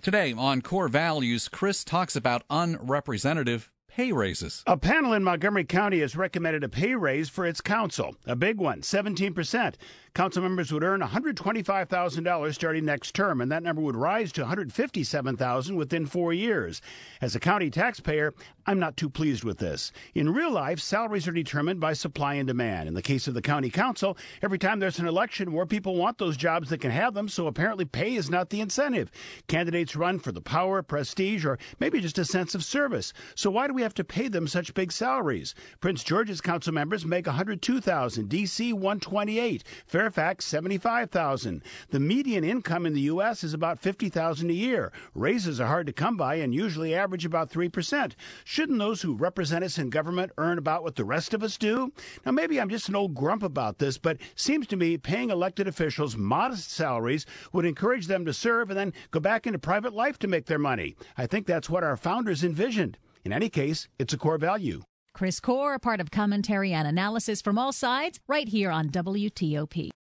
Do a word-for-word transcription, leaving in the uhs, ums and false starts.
Today on Core Values, Chris talks about unrepresentative pay raises. A panel in Montgomery County has recommended a pay raise for its council, a big one, seventeen percent. Council members would earn one hundred twenty-five thousand dollars starting next term, and that number would rise to one hundred fifty-seven thousand dollars within four years. As a county taxpayer, I'm not too pleased with this. In real life, salaries are determined by supply and demand. In the case of the county council, every time there's an election, more people want those jobs that can have them, so apparently pay is not the incentive. Candidates run for the power, prestige, or maybe just a sense of service. So why do we have to pay them such big salaries? Prince George's council members make one hundred two thousand dollars, D C one hundred twenty-eight thousand dollars, Fairfax seventy-five thousand dollars. The median income in the U S is about fifty thousand dollars a year. Raises are hard to come by and usually average about three percent. Shouldn't those who represent us in government earn about what the rest of us do? Now, maybe I'm just an old grump about this, but seems to me paying elected officials modest salaries would encourage them to serve and then go back into private life to make their money. I think that's what our founders envisioned. In any case, it's a core value. Chris Core, a part of commentary and analysis from all sides, right here on W T O P.